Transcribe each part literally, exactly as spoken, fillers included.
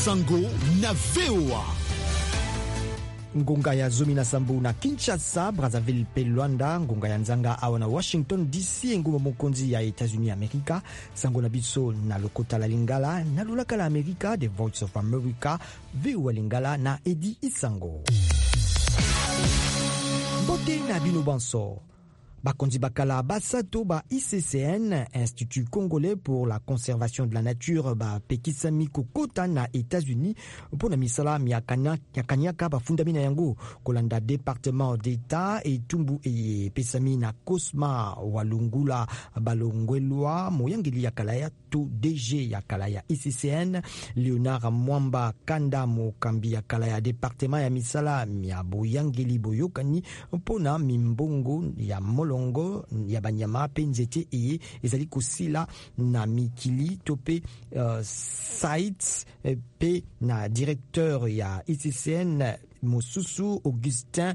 Sango na V O A. Ngonga ya zomi na sambu na Kinshasa, Brazzaville pe Luanda, ngonga ya nzanga awa na Washington D C, nguma mokonzi ya Etats-Unis Amerika, sango na biso na lokota la lingala, na lulaka la Amerika, The Voice of America, V O A lingala na Edi Isango. Bote na bino banso. Bakonzi bakala basato ba I C C N, Institut Congolais pour la Conservation de la Nature, ba pekisami kokota na États-Unis pour na misala ya kanyaka ba fundamina yango kolanda département d'État et tumbu e pesami na Cosma Walungula balongwelwa moyangeli ya kalaya to D G ya kalaya I C C N Leonard Mwamba Kanda mokambi ya kalaya département ya misala ya boyangeli boyokani mpona mimbongo ya molongo ya banyama pe nzete eye ezali kosila na mikili tope uh, sites pe na directeur ya I C C N Mosusu Augustin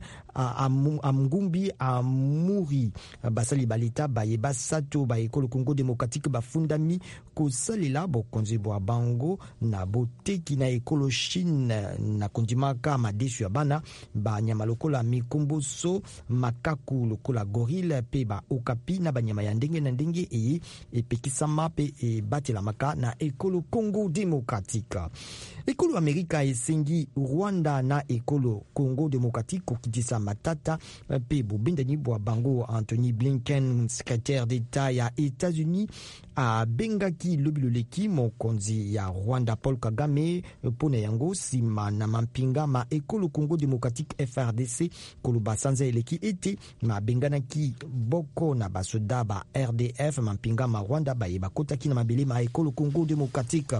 Amngumbi Amuri basali balita baye basato ba ekolo Congo démocratique bafundami kosalela bokonzi bwa bango na boteki na ekolo Chine na kondimaka madesu ya bana banyama lokola mikomboso makaku lokola gorille pe ba okapi na banyama ya ndenge na ndenge eye epekisama pe e batela maka na ekolo Congo démocratique. Ekolo Amerika esengi Rwanda na ekolo Congo démocratique kokitisa matata pe bobendani bwa bango. Anthony Blinken, secrétaire d'État ya États-Unis, a bengaki lobiloleki mokonzi ya Rwanda Paul Kagame pona yango sima na mampinga ma ekolo Congo démocratique F R D C koloba sanza eleki ete ma benganaki boko na basoda ba R D F mampinga ma Rwanda ba yeba kotaki na mabele ma ekolo Congo démocratique.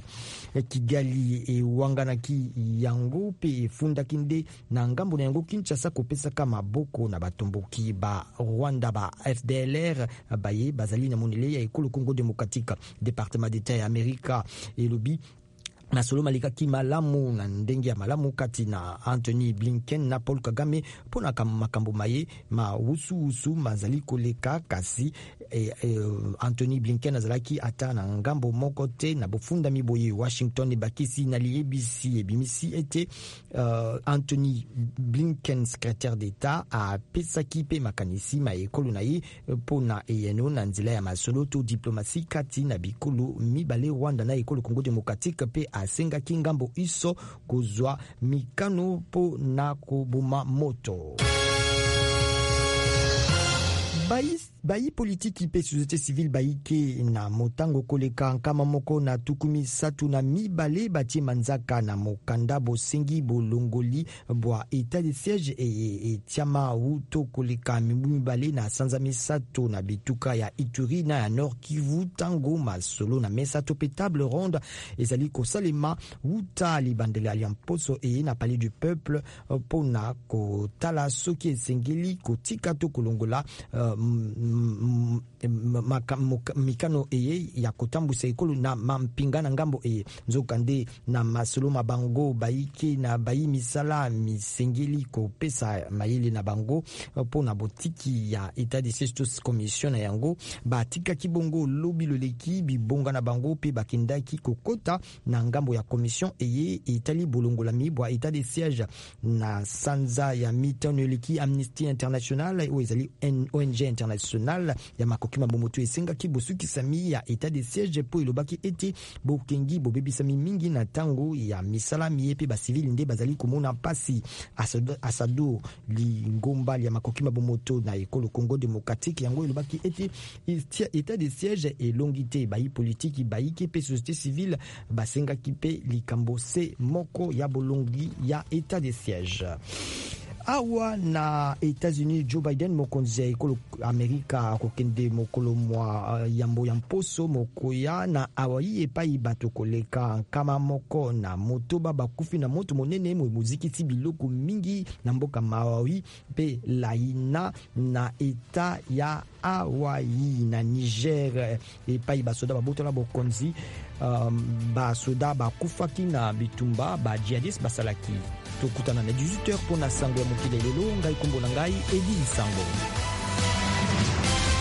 Kigali e wanganaki yango pe fundaki nde na ngambo na yango Kinshasa kopesa kama boko na batomboki ba Rwanda ba F D L R baye bazali na monele ya ekolo Congo démocratique. Département d'État ya Amerika elobi na solo malika ki malamu na ndenge ya malamu kati na Anthony Blinken na Paul Kagame pona makambo maye ma usu usu mazali koleka kasi e, e, Anthony Blinken azalaki ata na ngambo moko te na bofunda miboye Washington e bakisi na liebisi e bimisi ete uh, Anthony Blinken secrétaire d'État a pesaki pe makanisi ma ekolo na ye pona eyeno na nzela ya masolo to diplomatie kati na bikolo mibale Rwanda na ekolo Congo démocratique pe asenga kingambo iso kozwa mikano po na kobuma moto. Bayi, bayi politiki pe société civile bayi ke na motango koleka nkama moko na tukumi satu na mibale bati manzaka na mokanda bosengi bolongoli bwa état de siège e, e tiama wuto koleka mibale na sanza misato na bituka ya Ituri na ya Nord Kivu tango masolo na mesato pe table ronde ezali kosalema wuta libandela ya mposo e na palais du peuple pona kotala soki esengeli kotika to kolongola uh, mikano eye ya kotambusa ekolo na mampinga na ngambo eye nzokande na masolo mabango baike na bayi misala misengeli kopesa mayele na bango po na botiki ya état de siège commission na yango batika kibongo lobi loleki bibonga na bango pe bakendaki kokota na ngambo ya commission eye etali bolongola mibwa état de siège na sanza ya mitano leki Amnesty International o ezali O N G international ya makoki mabomoto esenga ki bosuki sami ya état de siège po ilobaki ete bokengi bobebisami mingi na tango ya misala miepe ba civil nde bazali komona pasi asado, asado li ngomba ya makoki mabomoto na ekolo Congo démocratique yango ilobaki ete état de siège et longité bayi politique bayi ki pe société civile basenga ki pe likambo se moko ya bolongi ya état de siège. Awa na États-Unis, Joe Biden mokonzi ya ekolo Amerika kokende mokolo mwa uh, yambo ya mposo mokoya na awayi epai bato koleka kama moko na motoba bakufi na moto monene mo muziki ti biloko mingi na mboka Maui pe laina na eta ya Hawaii na Niger epai basoda babotola bokonzi um, basoda bakufaki na bitumba ba jihadiste basalaki tokutana na dix-huit heures pour na sango ya mokili lelo ngai kombo na ngai Edi Sango.